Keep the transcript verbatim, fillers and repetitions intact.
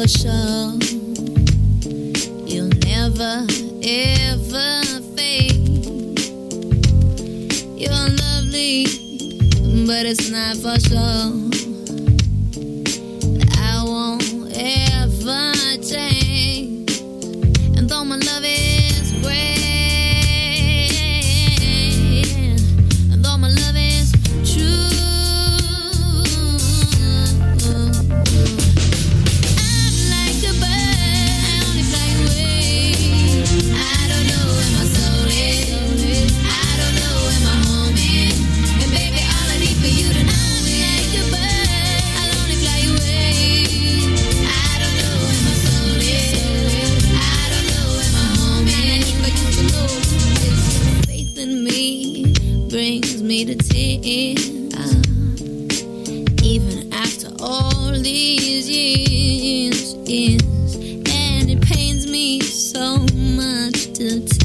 sure you'll never, ever fade. You're lovely, but it's not for sure. I won't ever change. And though my love is great, and though my love is true, brings me to tears, even after all these years, years, and it pains me so much to